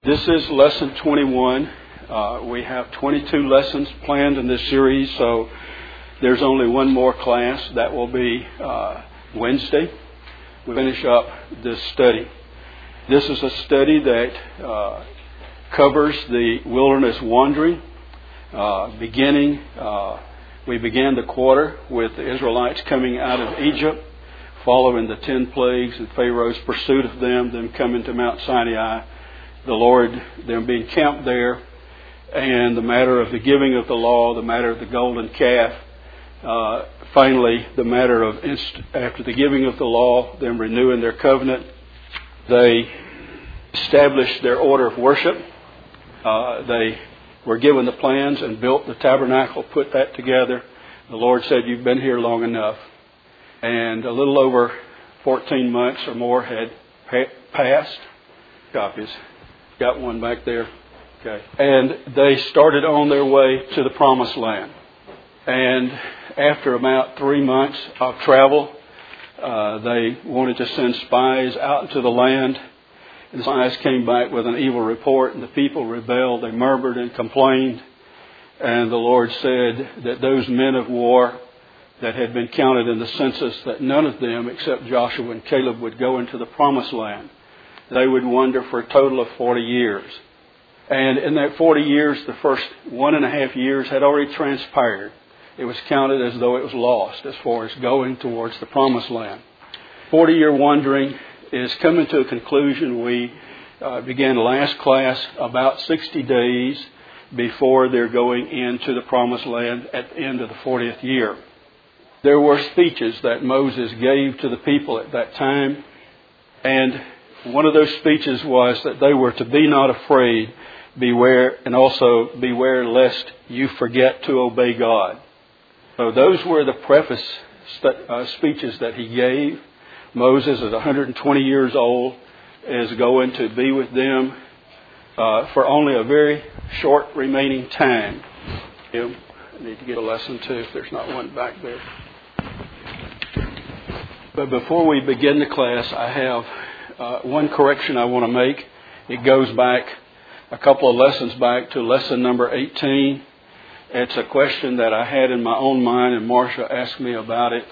This is lesson 21. We have 22 lessons planned in this series, so there's only one more class. That will be Wednesday. We finish up this study. This is a study that covers the wilderness wandering. We began the quarter with the Israelites coming out of Egypt, following the 10 plagues and Pharaoh's pursuit of them coming to Mount Sinai, the Lord, them being camped there, and the matter of the giving of the law, the matter of the golden calf. Finally, the matter of after the giving of the law, them renewing their covenant, they established their order of worship. They were given the plans and built the tabernacle, put that together. The Lord said, "You've been here long enough." And a little over 14 months or more had passed. Copies. Got one back there. Okay. And they started on their way to the Promised Land. And after about 3 months of travel, they wanted to send spies out into the land. And the spies came back with an evil report, and the people rebelled. They murmured and complained. And the Lord said that those men of war that had been counted in the census, that none of them except Joshua and Caleb would go into the Promised Land. They would wander for a total of 40 years. And in that 40 years, the first 1.5 years had already transpired. It was counted as though it was lost as far as going towards the Promised Land. 40-year wandering is coming to a conclusion. We began last class about 60 days before they're going into the Promised Land at the end of the 40th year. There were speeches that Moses gave to the people at that time, and one of those speeches was that they were to be not afraid, beware, and also beware lest you forget to obey God. So those were the preface speeches that he gave. Moses is 120 years old, is going to be with them for only a very short remaining time. I need to get a lesson too if there's not one back there. But before we begin the class, I have one correction I want to make. It goes back a couple of lessons back to lesson number 18. It's a question that I had in my own mind, and Marcia asked me about it.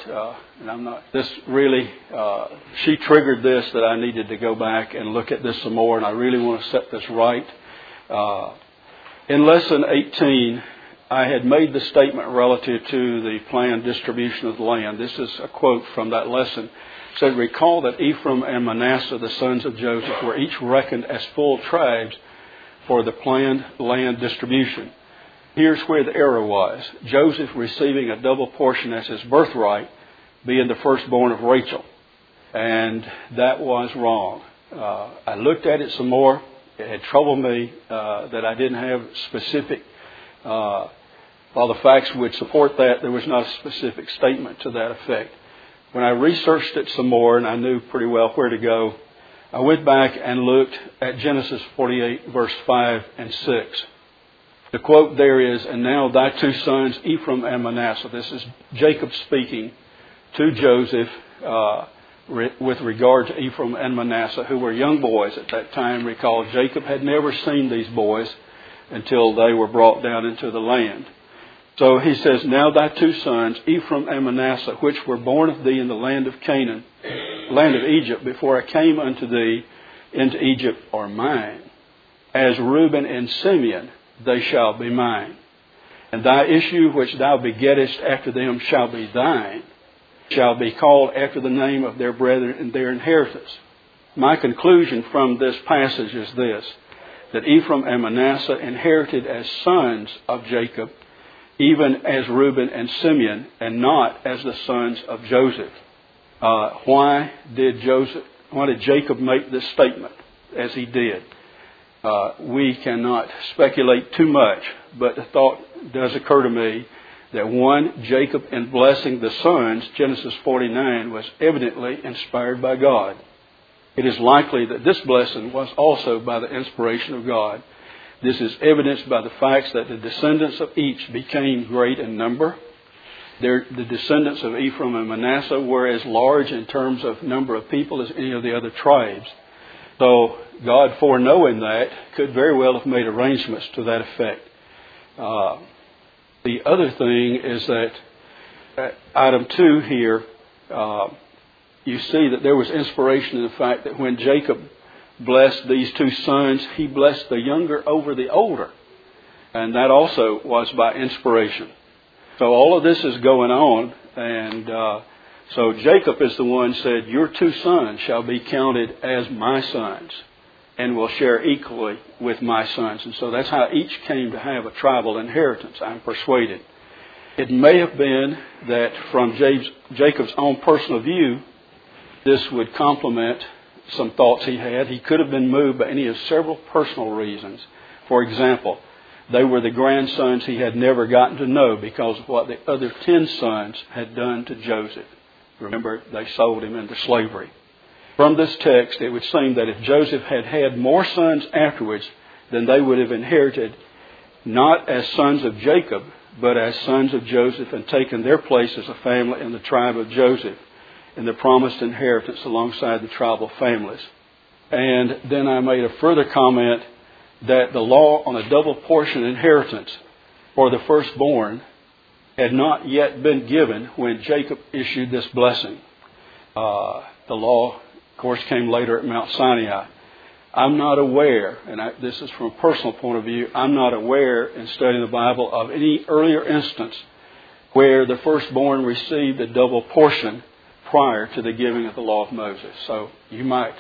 She triggered this that I needed to go back and look at this some more, and I really want to set this right. In lesson 18, I had made the statement relative to the planned distribution of the land. This is a quote from that lesson. It said, "Recall that Ephraim and Manasseh, the sons of Joseph, were each reckoned as full tribes for the planned land distribution. Here's where the error was. Joseph receiving a double portion as his birthright, being the firstborn of Rachel." And that was wrong. I looked at it some more. It had troubled me that I didn't have specific... while the facts would support that, there was not a specific statement to that effect. When I researched it some more, and I knew pretty well where to go, I went back and looked at Genesis 48, verse 5 and 6. The quote there is, "And now thy two sons, Ephraim and Manasseh." This is Jacob speaking to Joseph with regard to Ephraim and Manasseh, who were young boys at that time. Recall, Jacob had never seen these boys until they were brought down into the land. So he says, "Now thy two sons, Ephraim and Manasseh, which were born of thee in the land of Canaan, land of Egypt, before I came unto thee into Egypt, are mine. As Reuben and Simeon, they shall be mine. And thy issue which thou begettest after them shall be thine, shall be called after the name of their brethren and their inheritance." My conclusion from this passage is this, that Ephraim and Manasseh inherited as sons of Jacob, even as Reuben and Simeon, and not as the sons of Joseph. Why did Jacob make this statement as he did? We cannot speculate too much, but the thought does occur to me that one, Jacob in blessing the sons, Genesis 49, was evidently inspired by God. It is likely that this blessing was also by the inspiration of God. This is evidenced by the facts that the descendants of each became great in number. The descendants of Ephraim and Manasseh were as large in terms of number of people as any of the other tribes. So God, foreknowing that, could very well have made arrangements to that effect. The other thing is that item 2 here, you see that there was inspiration in the fact that when Jacob blessed these 2 sons, he blessed the younger over the older. And that also was by inspiration. So all of this is going on, and so Jacob is the one said, your 2 sons shall be counted as my sons and will share equally with my sons. And so that's how each came to have a tribal inheritance, I'm persuaded. It may have been that from Jacob's own personal view, this would complement some thoughts he had. He could have been moved by any of several personal reasons. For example, they were the grandsons he had never gotten to know because of what the other 10 sons had done to Joseph. Remember, they sold him into slavery. From this text, it would seem that if Joseph had had more sons afterwards, then they would have inherited not as sons of Jacob, but as sons of Joseph and taken their place as a family in the tribe of Joseph in the promised inheritance alongside the tribal families. And then I made a further comment that the law on a double portion inheritance for the firstborn had not yet been given when Jacob issued this blessing. The law, of course, came later at Mount Sinai. I'm not aware, and this is from a personal point of view, I'm not aware in studying the Bible of any earlier instance where the firstborn received a double portion prior to the giving of the law of Moses. So you might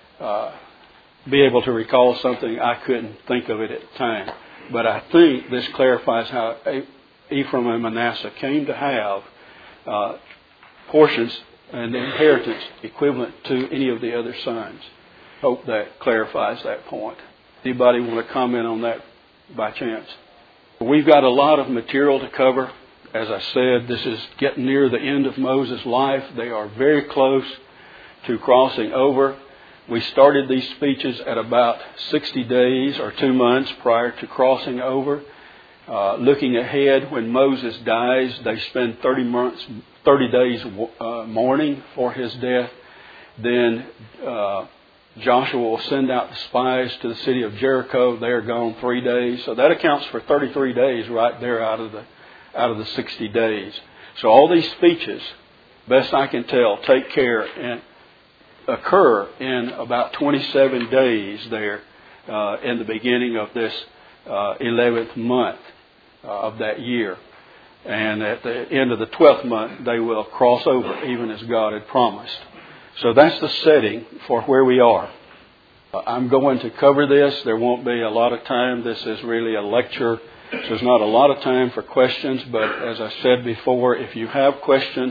be able to recall something. I couldn't think of it at the time. But I think this clarifies how Ephraim and Manasseh came to have portions and inheritance equivalent to any of the other sons. Hope that clarifies that point. Anybody want to comment on that by chance? We've got a lot of material to cover. As I said, this is getting near the end of Moses' life. They are very close to crossing over. We started these speeches at about 60 days or 2 months prior to crossing over. Looking ahead, when Moses dies, they spend 30 days mourning for his death. Then Joshua will send out the spies to the city of Jericho. They are gone 3 days. So that accounts for 33 days right there out of the 60 days. So all these speeches, best I can tell, take care and occur in about 27 days there in the beginning of this 11th month of that year. And at the end of the 12th month, they will cross over, even as God had promised. So that's the setting for where we are. I'm going to cover this. There won't be a lot of time. This is really a lecture. So there's not a lot of time for questions. But as I said before, if you have questions,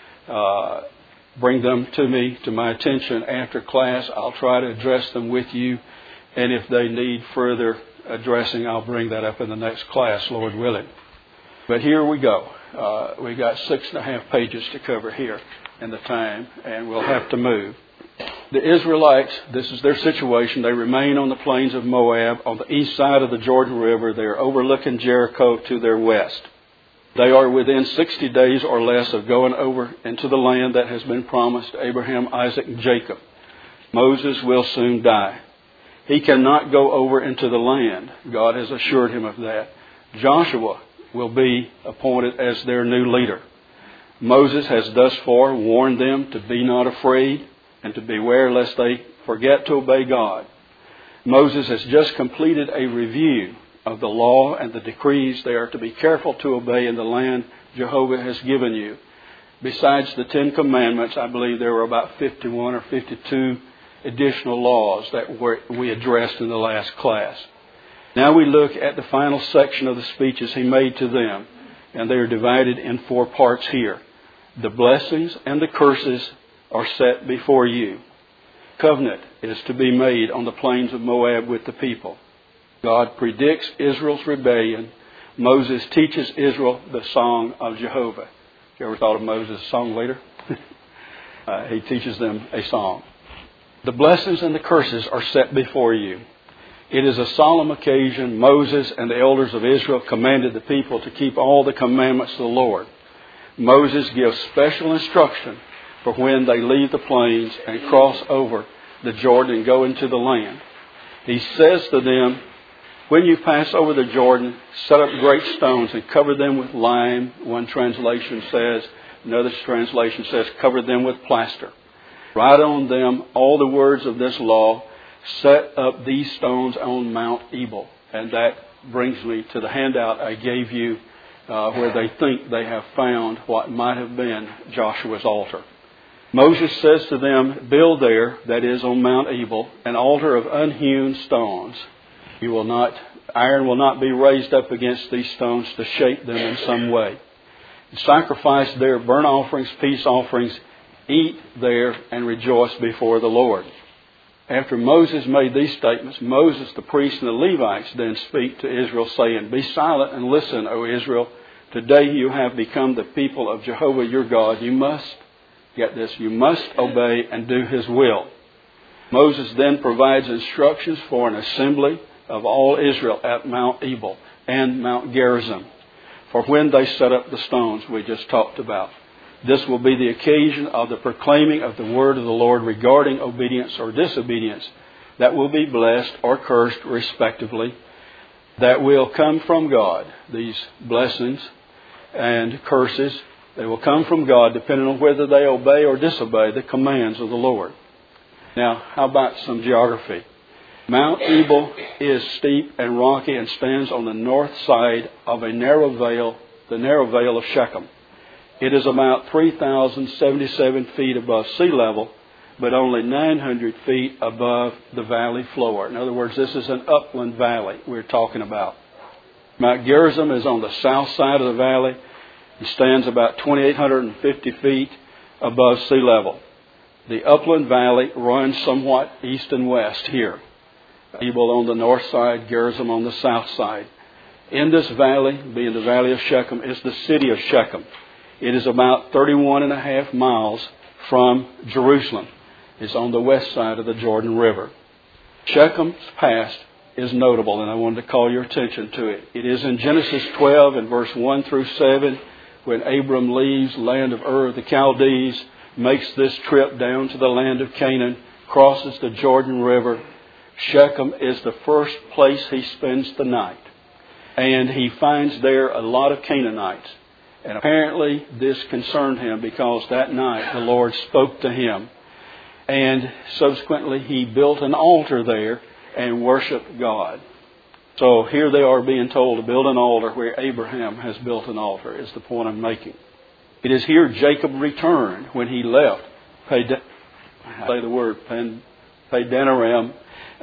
bring them to me, to my attention after class. I'll try to address them with you. And if they need further addressing, I'll bring that up in the next class, Lord willing. But here we go. We got 6.5 pages to cover here in the time, and we'll have to move. The Israelites, this is their situation. They remain on the plains of Moab on the east side of the Jordan River. They are overlooking Jericho to their west. They are within 60 days or less of going over into the land that has been promised to Abraham, Isaac, and Jacob. Moses will soon die. He cannot go over into the land. God has assured him of that. Joshua will be appointed as their new leader. Moses has thus far warned them to be not afraid and to beware lest they forget to obey God. Moses has just completed a review of the law and the decrees they are to be careful to obey in the land Jehovah has given you. Besides the 10 Commandments, I believe there were about 51 or 52 additional laws that we addressed in the last class. Now we look at the final section of the speeches he made to them, and they are divided in 4 parts here. The blessings and the curses are set before you. Covenant is to be made on the plains of Moab with the people. God predicts Israel's rebellion. Moses teaches Israel the song of Jehovah. You ever thought of Moses' song leader? He teaches them a song. The blessings and the curses are set before you. It is a solemn occasion. Moses and the elders of Israel commanded the people to keep all the commandments of the Lord. Moses gives special instruction for when they leave the plains and cross over the Jordan and go into the land. He says to them, when you pass over the Jordan, set up great stones and cover them with lime. One translation says, another translation says, cover them with plaster. Write on them all the words of this law. Set up these stones on Mount Ebal. And that brings me to the handout I gave you where they think they have found what might have been Joshua's altar. Moses says to them, build there, that is on Mount Ebal, an altar of unhewn stones. Iron will not be raised up against these stones to shape them in some way. Sacrifice there burnt offerings, peace offerings, eat there and rejoice before the Lord. After Moses made these statements, Moses, the priest, and the Levites then speak to Israel, saying, be silent and listen, O Israel. Today you have become the people of Jehovah your God. You must, get this, you must obey and do His will. Moses then provides instructions for an assembly of all Israel at Mount Ebal and Mount Gerizim for when they set up the stones we just talked about. This will be the occasion of the proclaiming of the word of the Lord regarding obedience or disobedience that will be blessed or cursed respectively, that will come from God. These blessings and curses, they will come from God depending on whether they obey or disobey the commands of the Lord. Now, how about some geography? Mount Ebal is steep and rocky and stands on the north side of a narrow vale, the narrow vale of Shechem. It is about 3,077 feet above sea level, but only 900 feet above the valley floor. In other words, this is an upland valley we're talking about. Mount Gerizim is on the south side of the valley. It stands about 2,850 feet above sea level. The upland valley runs somewhat east and west here. Ebal on the north side, Gerizim on the south side. In this valley, being the valley of Shechem, is the city of Shechem. It is about 31.5 miles from Jerusalem. It's on the west side of the Jordan River. Shechem's past is notable, and I wanted to call your attention to it. It is in Genesis 12 and verse 1 through 7, when Abram leaves the land of Ur of the Chaldees, makes this trip down to the land of Canaan, crosses the Jordan River. Shechem is the first place he spends the night. And he finds there a lot of Canaanites. And apparently this concerned him because that night the Lord spoke to him. And subsequently he built an altar there and worshiped God. So here they are being told to build an altar where Abraham has built an altar, is the point I'm making. It is here Jacob returned when he left Padanaram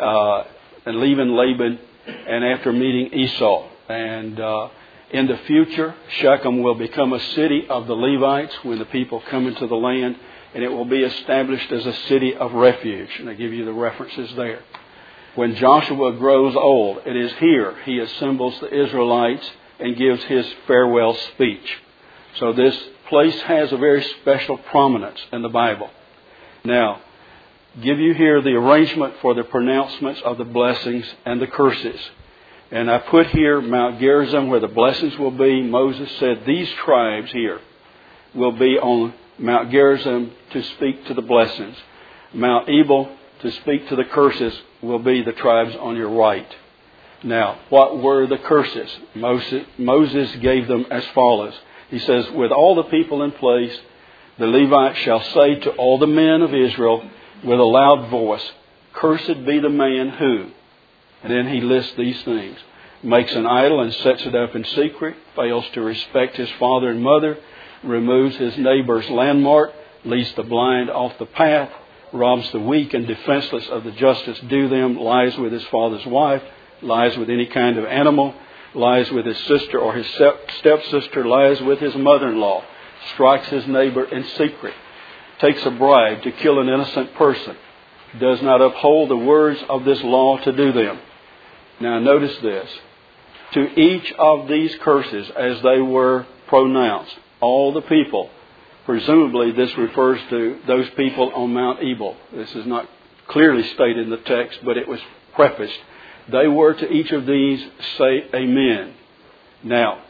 and leaving Laban, and after meeting Esau. And in the future, Shechem will become a city of the Levites when the people come into the land, and it will be established as a city of refuge. And I give you the references there. When Joshua grows old, it is here he assembles the Israelites and gives his farewell speech. So this place has a very special prominence in the Bible. Now, give you here the arrangement for the pronouncements of the blessings and the curses. And I put here Mount Gerizim where the blessings will be. Moses said these tribes here will be on Mount Gerizim to speak to the blessings. Mount Ebal to speak to the curses will be the tribes on your right. Now, what were the curses? Moses gave them as follows. He says, with all the people in place, the Levites shall say to all the men of Israel with a loud voice, cursed be the man who... And then he lists these things. Makes an idol and sets it up in secret. Fails to respect his father and mother. Removes his neighbor's landmark. Leads the blind off the path. Robs the weak and defenseless of the justice due them. Lies with his father's wife. Lies with any kind of animal. Lies with his sister or his stepsister. Lies with his mother-in-law. Strikes his neighbor in secret. Takes a bribe to kill an innocent person. Does not uphold the words of this law to do them. Now notice this. To each of these curses as they were pronounced, all the people, presumably this refers to those people on Mount Ebal. This is not clearly stated in the text, but it was prefaced. They were to each of these say amen. Now,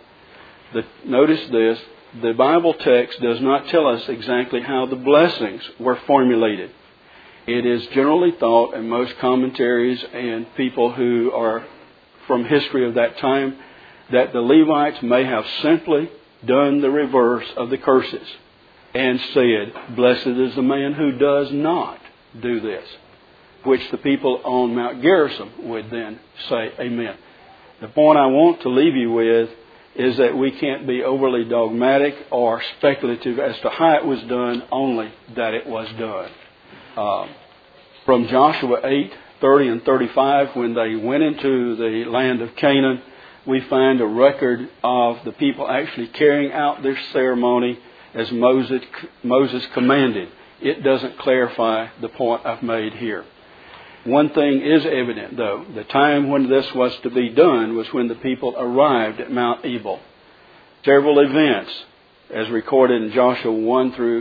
notice this. The Bible text does not tell us exactly how the blessings were formulated. It is generally thought in most commentaries and people who are from history of that time that the Levites may have simply done the reverse of the curses and said, "Blessed is the man who does not do this," which the people on Mount Gerizim would then say, "Amen." The point I want to leave you with is that we can't be overly dogmatic or speculative as to how it was done, only that it was done. From Joshua 8:30 and 35, when they went into the land of Canaan, we find a record of the people actually carrying out this ceremony as Moses commanded. It doesn't clarify the point I've made here. One thing is evident, though. The time when this was to be done was when the people arrived at Mount Ebal. Several events, as recorded in Joshua 1 through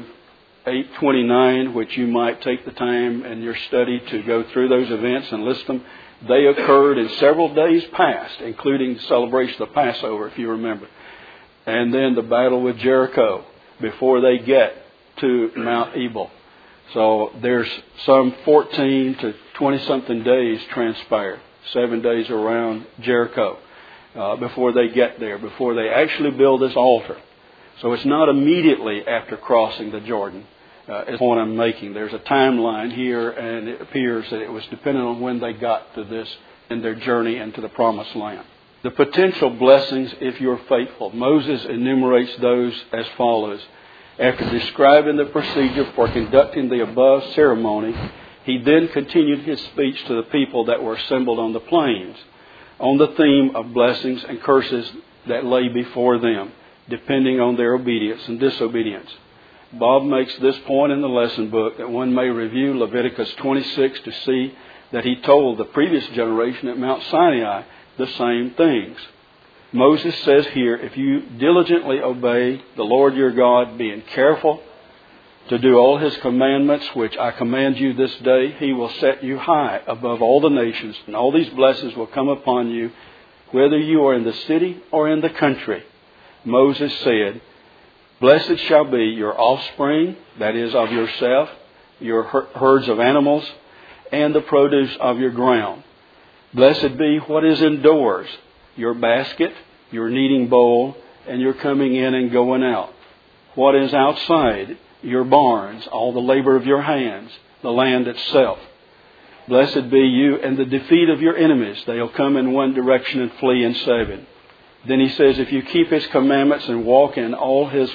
8:29, which you might take the time in your study to go through those events and list them. They occurred in several days past, including the celebration of Passover, if you remember. And then the battle with Jericho before they get to Mount Ebal. So there's some 14 to 20-something days transpired, 7 days around Jericho, before they get there, before they actually build this altar. So it's not immediately after crossing the Jordan, is the point I'm making. There's a timeline here, and it appears that it was dependent on when they got to this in their journey into the Promised Land. The potential blessings if you're faithful. Moses enumerates those as follows. After describing the procedure for conducting the above ceremony, he then continued his speech to the people that were assembled on the plains on the theme of blessings and curses that lay before them, depending on their obedience and disobedience. Bob makes this point in the lesson book that one may review Leviticus 26 to see that he told the previous generation at Mount Sinai the same things. Moses says here, if you diligently obey the Lord your God, being careful to do all His commandments, which I command you this day, He will set you high above all the nations, and all these blessings will come upon you, whether you are in the city or in the country. Moses said, blessed shall be your offspring, that is, of yourself, your herds of animals, and the produce of your ground. Blessed be what is indoors, your basket, your kneading bowl, and your coming in and going out. What is outside, your barns, all the labor of your hands, the land itself. Blessed be you and the defeat of your enemies. They'll come in one direction and flee in seven. Then he says, if you keep His commandments and walk in all His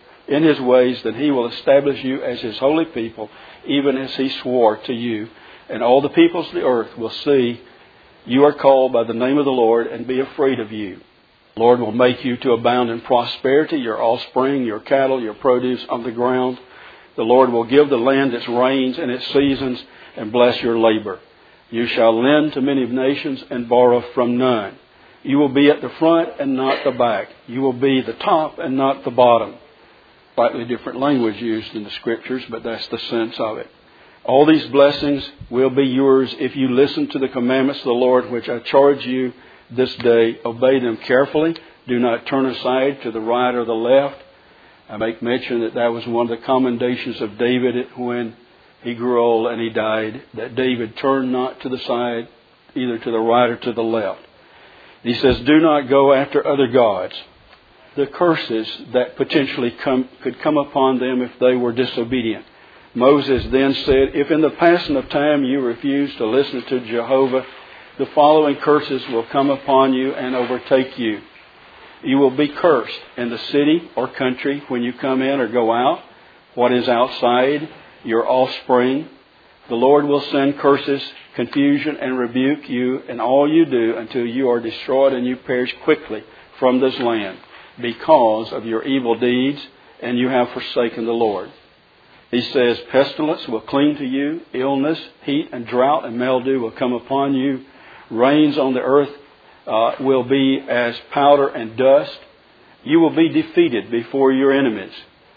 ways, then He will establish you as His holy people, even as He swore to you. And all the peoples of the earth will see you are called by the name of the Lord and be afraid of you. The Lord will make you to abound in prosperity, your offspring, your cattle, your produce on the ground. The Lord will give the land its rains and its seasons and bless your labor. You shall lend to many nations and borrow from none. You will be at the front and not the back. You will be the top and not the bottom. Slightly different language used in the Scriptures, but that's the sense of it. All these blessings will be yours if you listen to the commandments of the Lord, which I charge you this day. Obey them carefully. Do not turn aside to the right or the left. I make mention that was one of the commendations of David when he grew old and he died, that David turned not to the side, either to the right or to the left. He says, do not go after other gods. The curses that potentially could come upon them if they were disobedient. Moses then said, if in the passing of time you refuse to listen to Jehovah, the following curses will come upon you and overtake you. You will be cursed in the city or country when you come in or go out. What is outside, your offspring. The Lord will send curses, confusion, and rebuke you in all you do until you are destroyed and you perish quickly from this land because of your evil deeds and you have forsaken the Lord. He says, pestilence will cling to you, illness, heat, and drought, and mildew will come upon you. Rains on the earth will be as powder and dust. You will be defeated before your enemies.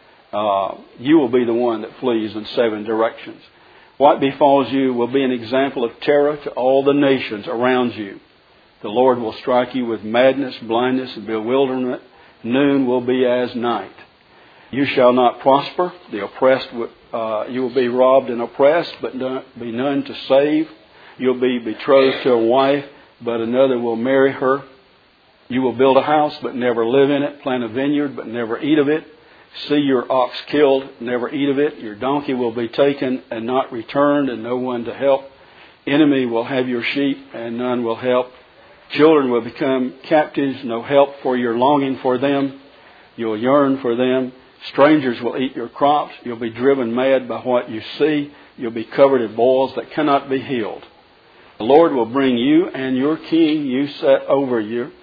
You will be the one that flees in seven directions. What befalls you will be an example of terror to all the nations around you. The Lord will strike you with madness, blindness, and bewilderment. Noon will be as night. You shall not prosper. The oppressed, you will be robbed and oppressed, but be none to save. You'll be betrothed to a wife, but another will marry her. You will build a house, but never live in it. Plant a vineyard, but never eat of it. See your ox killed, never eat of it. Your donkey will be taken and not returned, and no one to help. Enemy will have your sheep, and none will help. Children will become captives, no help for your longing for them. You'll yearn for them. Strangers will eat your crops. You'll be driven mad by what you see. You'll be covered in boils that cannot be healed. The Lord will bring you and your king you set over you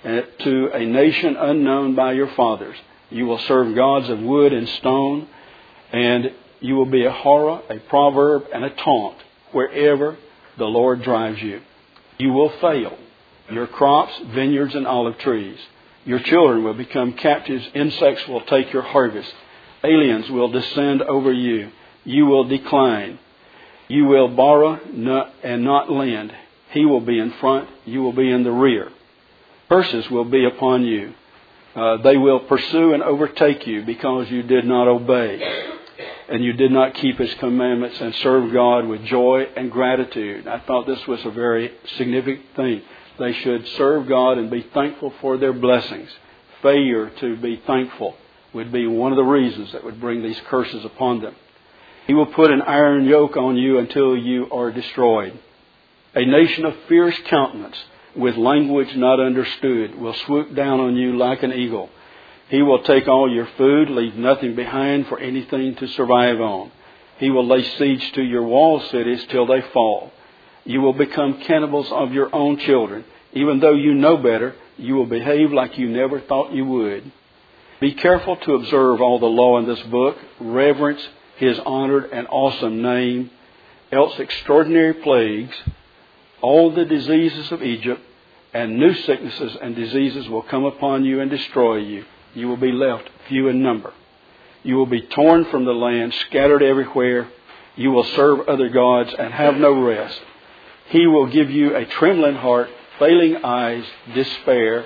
to a nation unknown by your fathers. You will serve gods of wood and stone, and you will be a horror, a proverb, and a taunt wherever the Lord drives you. You will fail. Your crops, vineyards, and olive trees. Your children will become captives. Insects will take your harvest. Aliens will descend over you. You will decline. You will borrow and not lend. He will be in front. You will be in the rear. Curses will be upon you. They will pursue and overtake you because you did not obey. And you did not keep His commandments and serve God with joy and gratitude. I thought this was a very significant thing. They should serve God and be thankful for their blessings. Failure to be thankful would be one of the reasons that would bring these curses upon them. He will put an iron yoke on you until you are destroyed. A nation of fierce countenance, with language not understood, will swoop down on you like an eagle. He will take all your food, leave nothing behind for anything to survive on. He will lay siege to your walled cities till they fall. You will become cannibals of your own children. Even though you know better, you will behave like you never thought you would. Be careful to observe all the law in this book. Reverence His honored and awesome name. Else extraordinary plagues, all the diseases of Egypt, and new sicknesses and diseases will come upon you and destroy you. You will be left few in number. You will be torn from the land, scattered everywhere. You will serve other gods and have no rest. He will give you a trembling heart, failing eyes, despair.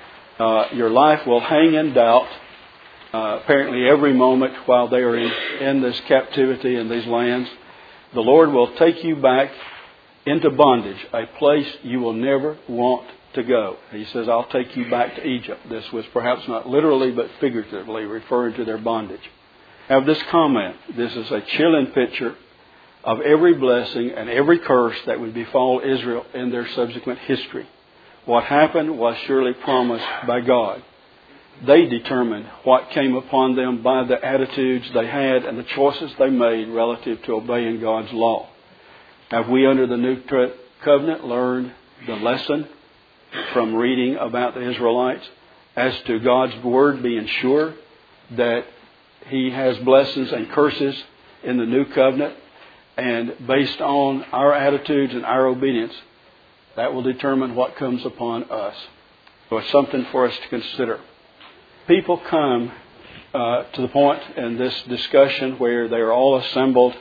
Your life will hang in doubt, apparently every moment while they are in this captivity in these lands. The Lord will take you back into bondage, a place you will never want to go. He says, I'll take you back to Egypt. This was perhaps not literally, but figuratively referring to their bondage. Have this comment. This is a chilling picture of every blessing and every curse that would befall Israel in their subsequent history. What happened was surely promised by God. They determined what came upon them by the attitudes they had and the choices they made relative to obeying God's law. Have we under the New Covenant learned the lesson from reading about the Israelites as to God's Word being sure that He has blessings and curses in the New Covenant? And based on our attitudes and our obedience, that will determine what comes upon us. So it's something for us to consider. People come to the point in this discussion where they are all assembled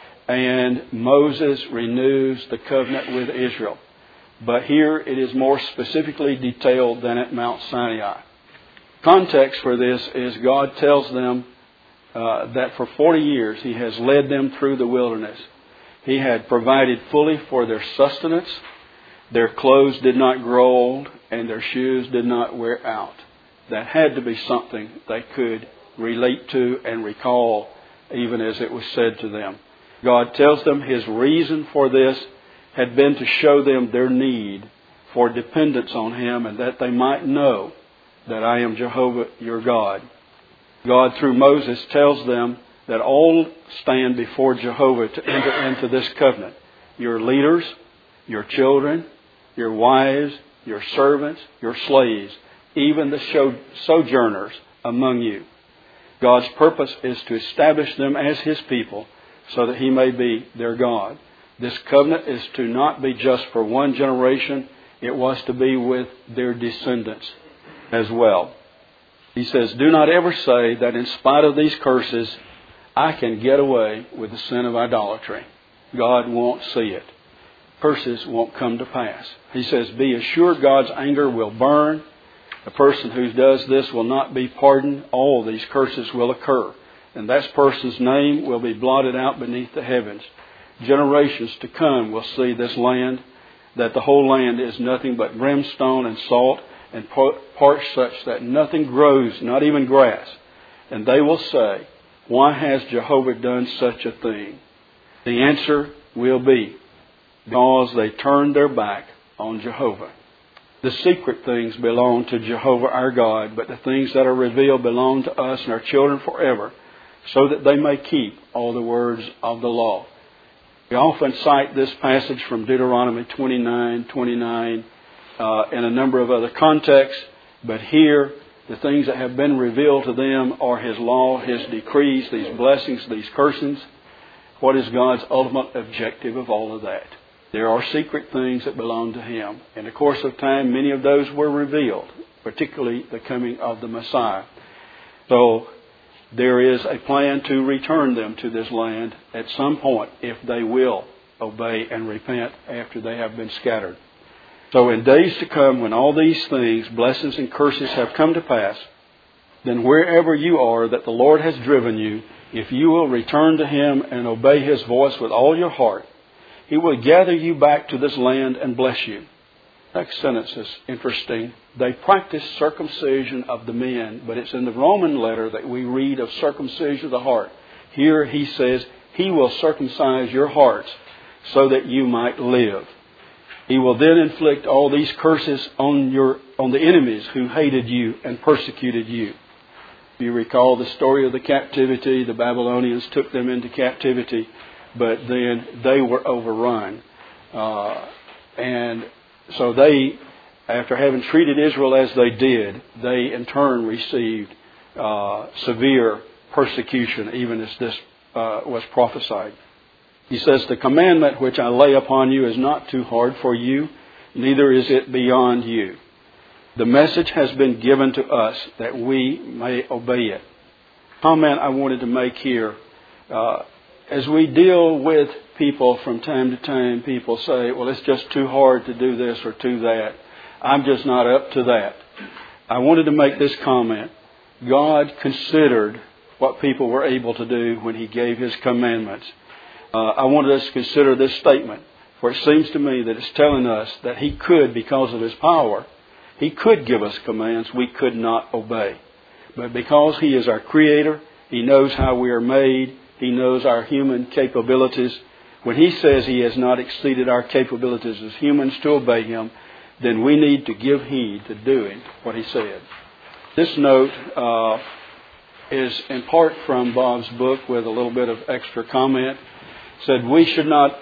and Moses renews the covenant with Israel. But here it is more specifically detailed than at Mount Sinai. Context for this is God tells them that for 40 years He has led them through the wilderness. He had provided fully for their sustenance. Their clothes did not grow old and their shoes did not wear out. That had to be something they could relate to and recall, even as it was said to them. God tells them His reason for this had been to show them their need for dependence on Him and that they might know that I am Jehovah your God. God, through Moses, tells them that all stand before Jehovah to enter into this covenant. Your leaders, your children, your wives, your servants, your slaves, even the sojourners among you. God's purpose is to establish them as His people so that He may be their God. This covenant is to not be just for one generation. It was to be with their descendants as well. He says, do not ever say that in spite of these curses, I can get away with the sin of idolatry. God won't see it. Curses won't come to pass. He says, be assured God's anger will burn A person who does this will not be pardoned. All these curses will occur, and that person's name will be blotted out beneath the heavens. Generations to come will see this land, that the whole land is nothing but brimstone and salt and parched such that nothing grows, not even grass. And they will say, why has Jehovah done such a thing? The answer will be, because they turned their back on Jehovah. The secret things belong to Jehovah our God, but the things that are revealed belong to us and our children forever, so that they may keep all the words of the law. We often cite this passage from Deuteronomy 29:29 in a number of other contexts, but here the things that have been revealed to them are His law, His decrees, these blessings, these cursings. What is God's ultimate objective of all of that? There are secret things that belong to Him. In the course of time, many of those were revealed, particularly the coming of the Messiah. So there is a plan to return them to this land at some point if they will obey and repent after they have been scattered. So in days to come, when all these things, blessings and curses, have come to pass, then wherever you are that the Lord has driven you, if you will return to Him and obey His voice with all your heart, He will gather you back to this land and bless you. Next sentence is interesting. They practice circumcision of the men, but it's in the Roman letter that we read of circumcision of the heart. Here he says, He will circumcise your hearts so that you might live. He will then inflict all these curses on the enemies who hated you and persecuted you. If you recall the story of the captivity, the Babylonians took them into captivity, but then they were overrun. And so they, after having treated Israel as they did, they in turn received severe persecution, even as this was prophesied. He says, the commandment which I lay upon you is not too hard for you, neither is it beyond you. The message has been given to us that we may obey it. Comment I wanted to make here. As we deal with people from time to time, people say, well, it's just too hard to do this or do that. I'm just not up to that. I wanted to make this comment. God considered what people were able to do when He gave His commandments. I wanted us to consider this statement, for it seems to me that it's telling us that He could, because of His power, He could give us commands we could not obey. But because He is our Creator, He knows how we are made, He knows our human capabilities. When He says He has not exceeded our capabilities as humans to obey Him, then we need to give heed to doing what He said. This note is in part from Bob's book with a little bit of extra comment. Said we should not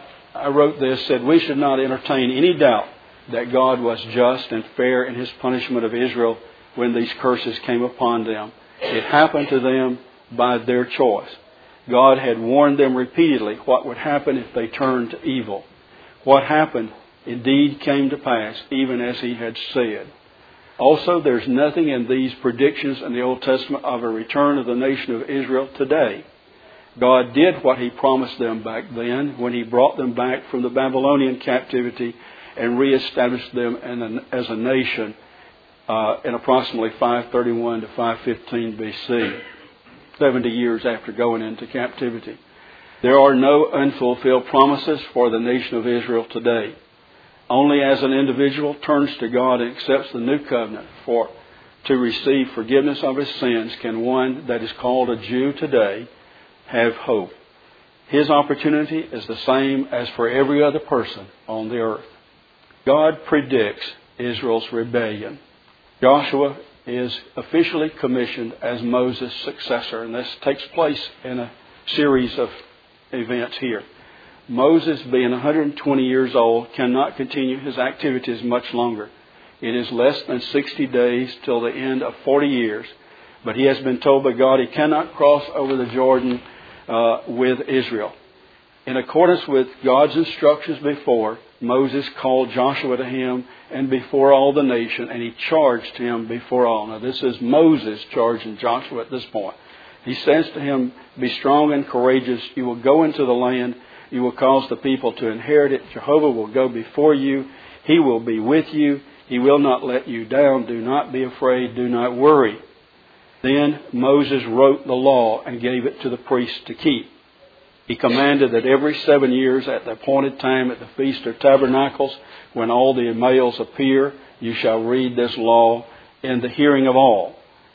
entertain any doubt that God was just and fair in His punishment of Israel when these curses came upon them. It happened to them by their choice. God had warned them repeatedly what would happen if they turned to evil. What happened indeed came to pass, even as He had said. Also, there's nothing in these predictions in the Old Testament of a return of the nation of Israel today. God did what He promised them back then when He brought them back from the Babylonian captivity and reestablished them as a nation in approximately 531 to 515 BC, 70 years after going into captivity. There are no unfulfilled promises for the nation of Israel today. Only as an individual turns to God and accepts the new covenant to receive forgiveness of his sins can one that is called a Jew today have hope. His opportunity is the same as for every other person on the earth. God predicts Israel's rebellion. Joshua is officially commissioned as Moses' successor, and this takes place in a series of events here. Moses, being 120 years old, cannot continue his activities much longer. It is less than 60 days till the end of 40 years, but he has been told by God he cannot cross over the Jordan with Israel. In accordance with God's instructions before, Moses called Joshua to him and before all the nation, and he charged him before all. Now this is Moses charging Joshua at this point. He says to him, be strong and courageous. You will go into the land. You will cause the people to inherit it. Jehovah will go before you. He will be with you. He will not let you down. Do not be afraid. Do not worry. Then Moses wrote the law and gave it to the priests to keep. He commanded that every 7 years at the appointed time at the Feast of Tabernacles, when all the males appear, you shall read this law in the hearing of all.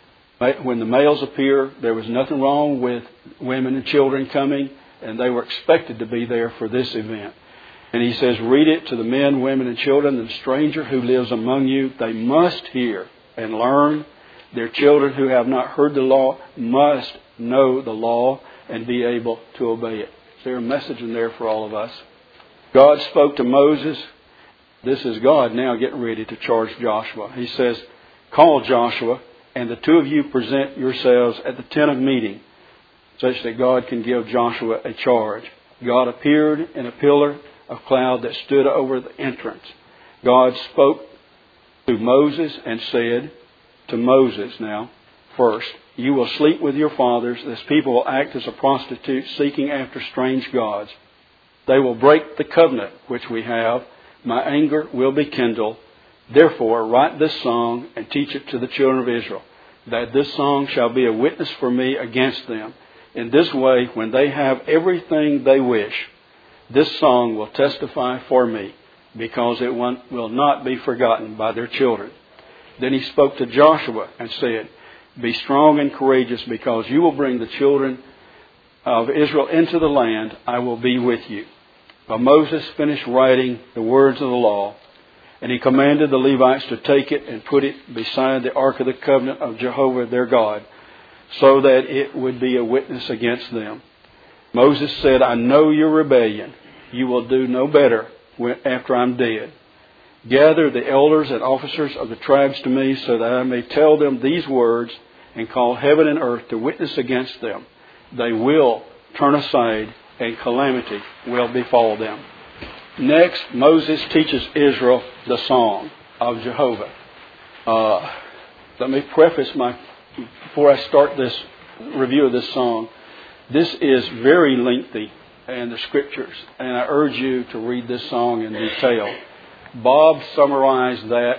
When the males appear, there was nothing wrong with women and children coming, and they were expected to be there for this event. And he says, read it to the men, women, and children, the stranger who lives among you. They must hear and learn. Their children who have not heard the law must know the law and be able to obey it. Is there a message in there for all of us? God spoke to Moses. This is God now getting ready to charge Joshua. He says, call Joshua, and the two of you present yourselves at the tent of meeting, such that God can give Joshua a charge. God appeared in a pillar of cloud that stood over the entrance. God spoke to Moses and said to Moses now, first, you will sleep with your fathers. This people will act as a prostitute seeking after strange gods. They will break the covenant which we have. My anger will be kindled. Therefore, write this song and teach it to the children of Israel, that this song shall be a witness for me against them. In this way, when they have everything they wish, this song will testify for me, because it will not be forgotten by their children. Then he spoke to Joshua and said, be strong and courageous, because you will bring the children of Israel into the land. I will be with you. But Moses finished writing the words of the law, and he commanded the Levites to take it and put it beside the ark of the covenant of Jehovah their God, so that it would be a witness against them. Moses said, I know your rebellion. You will do no better after I'm dead. Gather the elders and officers of the tribes to me, so that I may tell them these words and call heaven and earth to witness against them. They will turn aside, and calamity will befall them. Next, Moses teaches Israel the song of Jehovah. Let me preface before I start this review of this song. This is very lengthy in the Scriptures, and I urge you to read this song in detail. Bob summarized that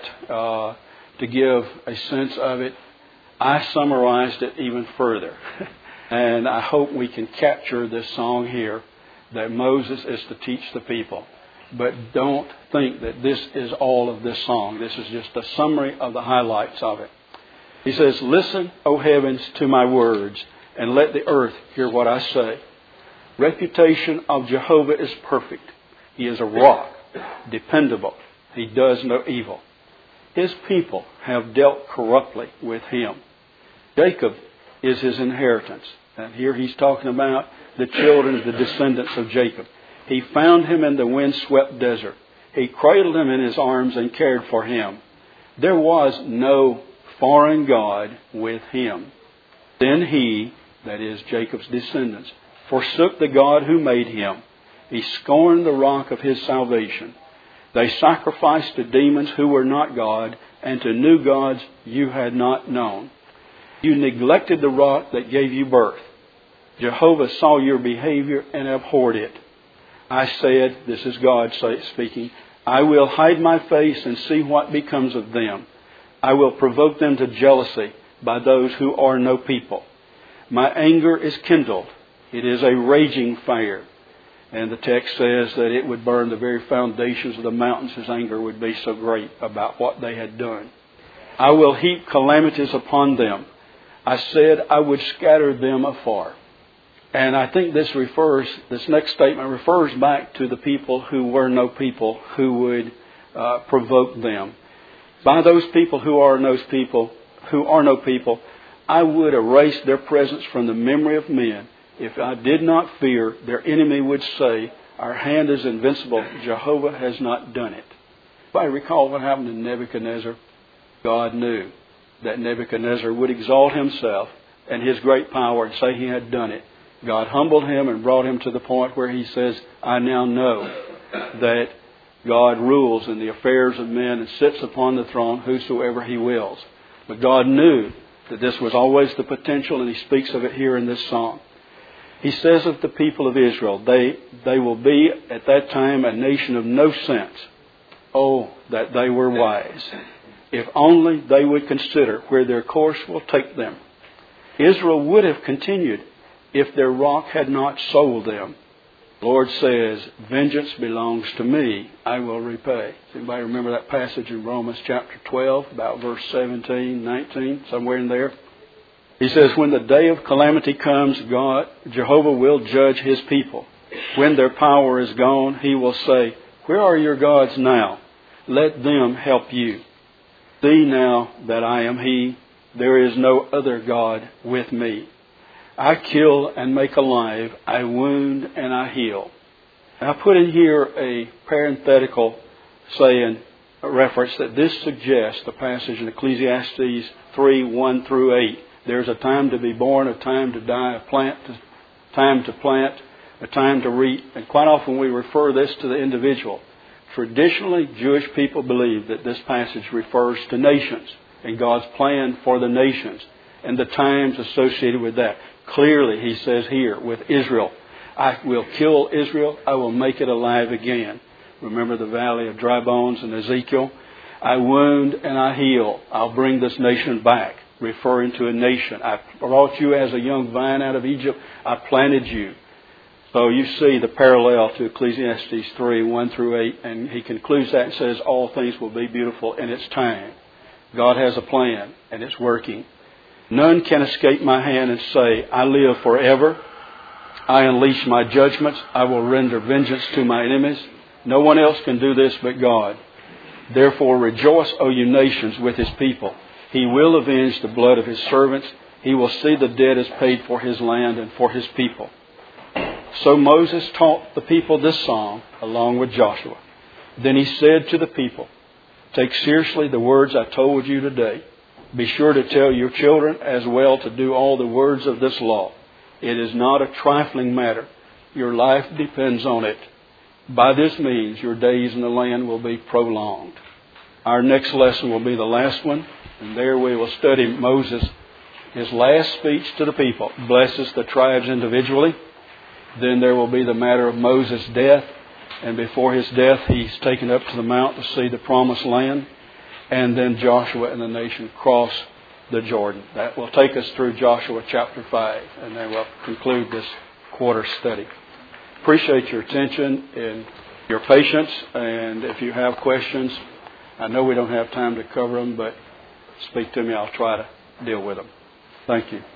to give a sense of it. I summarized it even further. And I hope we can capture this song here, that Moses is to teach the people. But don't think that this is all of this song. This is just a summary of the highlights of it. He says, listen, O heavens, to my words, and let the earth hear what I say. Reputation of Jehovah is perfect. He is a rock, dependable. He does no evil. His people have dealt corruptly with him. Jacob is his inheritance. And here he's talking about the children, the descendants of Jacob. He found him in the windswept desert. He cradled him in his arms and cared for him. There was no foreign god with him. Then he, that is Jacob's descendants, forsook the God who made him. He scorned the rock of his salvation. They sacrificed to demons who were not God, and to new gods you had not known. You neglected the rock that gave you birth. Jehovah saw your behavior and abhorred it. I said, this is God speaking, I will hide my face and see what becomes of them. I will provoke them to jealousy by those who are no people. My anger is kindled. It is a raging fire. And the text says that it would burn the very foundations of the mountains. His anger would be so great about what they had done. I will heap calamities upon them. I said I would scatter them afar. And I think this next statement refers back to the people who were no people, who would provoke them. By those people who are no people, I would erase their presence from the memory of men. If I did not fear, their enemy would say, our hand is invincible. Jehovah has not done it. If I recall what happened to Nebuchadnezzar, God knew that Nebuchadnezzar would exalt himself and his great power and say he had done it. God humbled him and brought him to the point where he says, I now know that God rules in the affairs of men and sits upon the throne whosoever he wills. But God knew that this was always the potential, and he speaks of it here in this song. He says of the people of Israel, they will be at that time a nation of no sense. Oh, that they were wise. If only they would consider where their course will take them. Israel would have continued if their rock had not sold them. The Lord says, vengeance belongs to me. I will repay. Does anybody remember that passage in Romans chapter 12, about verse 17, 19, somewhere in there? He says, when the day of calamity comes, Jehovah will judge His people. When their power is gone, He will say, where are your gods now? Let them help you. See now that I am He. There is no other God with me. I kill and make alive. I wound and I heal. And I put in here a parenthetical saying, a reference that this suggests the passage in Ecclesiastes 3, 1 through 8. There's a time to be born, a time to die, a time to plant, a time to reap. And quite often we refer this to the individual. Traditionally, Jewish people believe that this passage refers to nations and God's plan for the nations and the times associated with that. Clearly, He says here with Israel, I will kill Israel, I will make it alive again. Remember the valley of dry bones in Ezekiel? I wound and I heal. I'll bring this nation back, referring to a nation. I brought you as a young vine out of Egypt. I planted you. So you see the parallel to Ecclesiastes 3, 1 through 8, and he concludes that and says, all things will be beautiful in its time. God has a plan, and it's working. None can escape my hand and say, I live forever. I unleash my judgments. I will render vengeance to my enemies. No one else can do this but God. Therefore rejoice, O you nations, with His people. He will avenge the blood of His servants. He will see the debt is paid for His land and for His people. So Moses taught the people this song along with Joshua. Then he said to the people, take seriously the words I told you today. Be sure to tell your children as well to do all the words of this law. It is not a trifling matter. Your life depends on it. By this means, your days in the land will be prolonged. Our next lesson will be the last one. And there we will study Moses, his last speech to the people. Blesses the tribes individually. Then there will be the matter of Moses' death. And before his death, he's taken up to the mount to see the promised land. And then Joshua and the nation cross the Jordan. That will take us through Joshua chapter 5. And then we'll conclude this quarter study. Appreciate your attention and your patience. And if you have questions, I know we don't have time to cover them, but speak to me. I'll try to deal with them. Thank you.